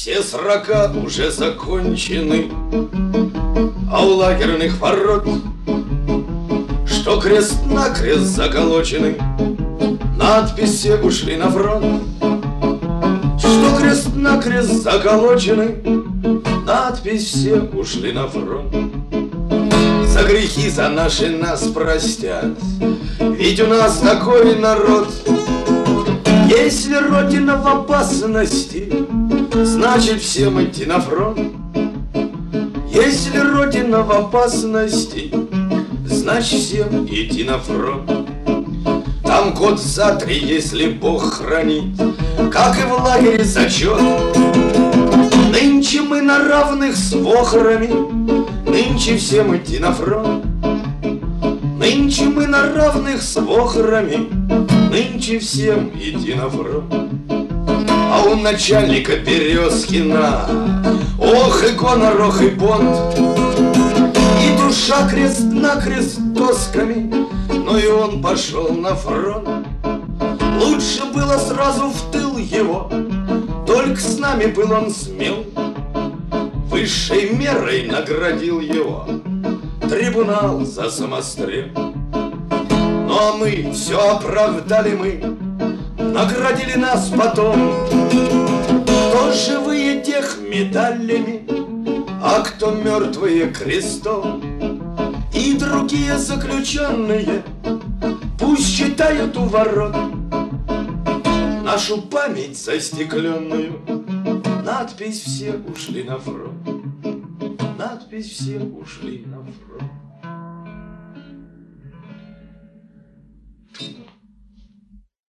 Все срока уже закончены, а у лагерных ворот, что крест-накрест заколочены, надписи ушли на фронт. Что крест-накрест заколочены, надпись все ушли на фронт. За грехи за наши нас простят, ведь у нас такой народ. Если Родина в опасности, значит всем идти на фронт. Если Родина в опасности, значит всем идти на фронт. Там год за 3, если Бог хранит, как и в лагере зачет. Нынче мы на равных с вохрами, нынче всем идти на фронт. Нынче мы на равных с вохрами, нынче всем идти на фронт. А у начальника Березкина, ох и гонор, ох и понт, и душа крест-накрест досками, но и он пошел на фронт. Лучше было сразу в тыл его, только с нами был он смел. Высшей мерой наградил его трибунал за самострел. Ну а мы все оправдали мы, наградили нас потом. Кто живые, тех медалями, а кто мертвые крестом. И другие заключенные пусть читают у ворот нашу память застекленную. Надпись все ушли на фронт. Надпись все ушли на фронт.